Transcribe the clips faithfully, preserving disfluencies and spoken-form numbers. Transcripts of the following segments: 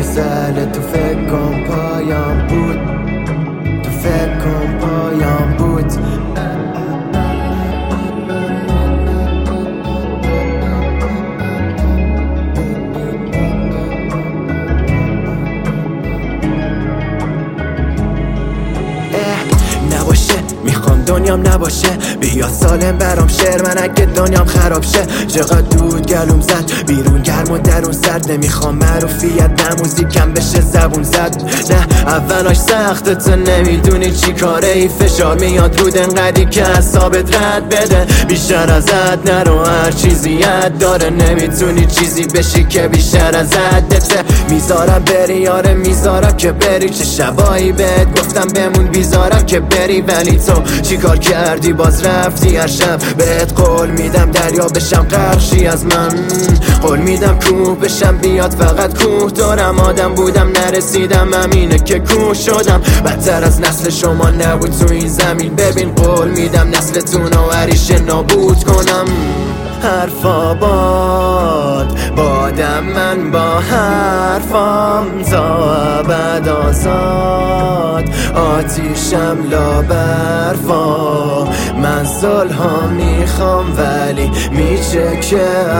میزله تو فکر کن پایان بود، تو فکر کن پایان بود. نباشه میخوام دنیام نباشه، بیاد سالم برام شعر من اگه دنیام خراب شه. چقدر دود گلوم زد بیرون گرم و درون سرد، نمیخوام معروفیت نه موزیکم بشه زبون زد. نه اولش سخته تو نمیدونی چی کاره ای، فشار میاد رود انقدی که حسابت رد بده. بیشتر ازت نرو هر چیزیت داره، نمیتونی چیزی بشی که بیشتر ازت دته. میذارم بری یاره میذارم که بری، چه شبایی بهت گفتم بمون بیزارم که بری، ولی تو چی کار کردی باز رفتی هر شب. بهت قول میدم دریا بشم قرشی از من، قول میدم کوه بشم بیاد فقط کوه دارم. آدم بودم نرسیدم همینه که کوه شدم، بدتر از نسل شما نبود تو این زمین. ببین قول میدم نسلتون رو عریشه نابود کنم. حرف آباد بادم من با حرفام تا ابد آزاد، آتیشم لا برفا. من صلحا میخوام ولی میشه که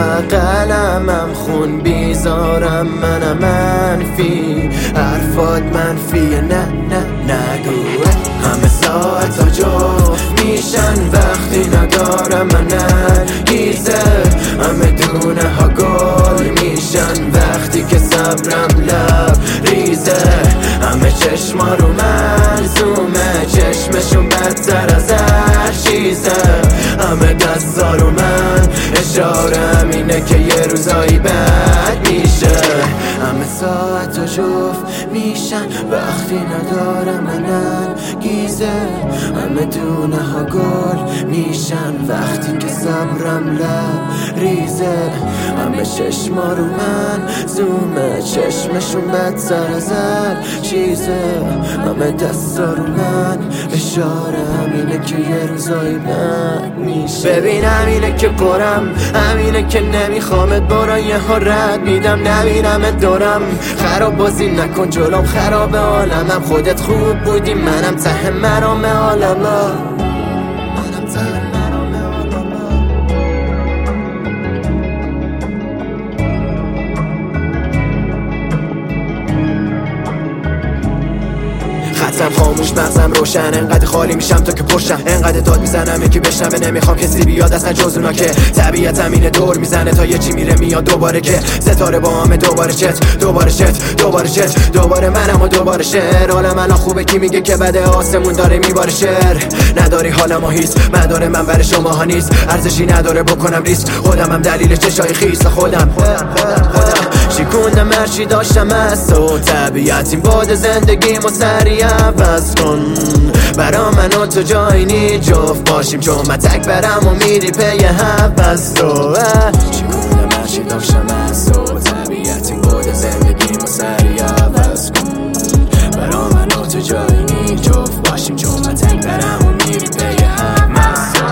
قلمم خون بیزارم. منم منفی حرفات منفیه، نه نه نگو. همه ساعت ها جفت میشن وقتی ندارم من نگیزه، همه دونه ها گل میشن وقتی که صبرم لب ریزه. همه چشما رو من زومه، چشمشون بدتر از هر چیزه. همه دستا رو من اشاره همینه که یه روزایی بد میشه. همه ساعت ها جفت میشن وقتی ندارم من گیزه، همه دونه ها گل میشن وقتی که صبرم لب ریزه. همه چشما رو من زومه، چشمشون بدتر از هر چیزه. همه دستا رو من اشاره همینه که یه روزایی بد میشه. ببین همینه که پرم، همینه که نمیخوامت برا یه ها رد میدم. نبینمت دورم خراب بازی نکن جلوم، خراب عالمم. خودت خوب بودی منم ته مرام عالمم. خطم خاموش مغزم روشن، انقدر خالی میشم تا که پرشم. انقدر داد میزنم یکی بشنوه نمیخوام کسی بیاد اصلا جز اونا که طبیعتم اینه دور میزنه تا یه چی میره میاد دوباره که ستاره با همه دوباره چت دوباره چت دوباره چت دوباره منم و دوباره شعر. حالم الان خوبه کی میگه که بده آسمون داره میباره شعر. نداری حالم و هیس مداره من برای شما ها نیست، ارزشی نداره بکنم ریسک. خودم هم دلیل چشای خیس خودم خودم خودم خودم شکوندم هرچی داشتم از تو. طبیعت این باد زندگی و سریع عوض کن، برا من و تو جایی نی جفت باشیم. چون من تک برم و میری پی حوض تو. شکوندم هرچی داشتم از تو، طبیعت این باد زندگی و سریع عوض کن، برا من و تو جایی نی جفت باشیم. چون من تک برم و میری پی حوض تو.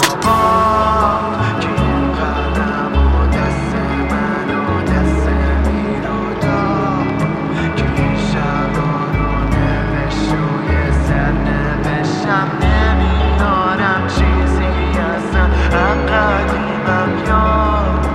نمیدارم چیزی اصلا قدیمم یاد.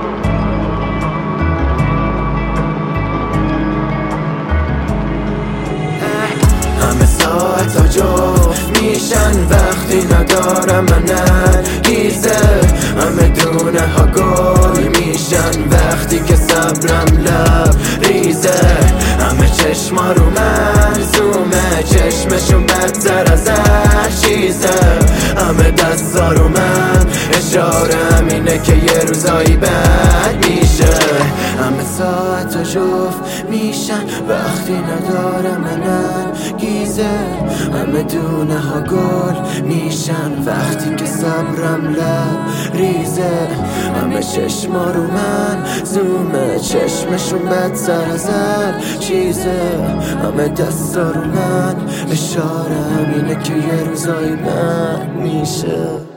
همه ساعت ها جفت میشن وقتی ندارم من گیزه. همه دونه ها گل میشن وقتی که صبرم لب ریزه. همه چشما رو من زومه، چشمشون بدتر از هر چیزه. همه دستا رو من اشاره همینه که یه روزایی بد میشه. همه ساعت ها جفت میشن وقتی ندارم من گیزه. همه دونه ها گل میشن وقتی که صبرم لب ریزه. همه چشما رو من زومه، چشمشون بدتر از هر چیزه. همه دستا رو من اشاره همینه که یه روزایی بد میشه.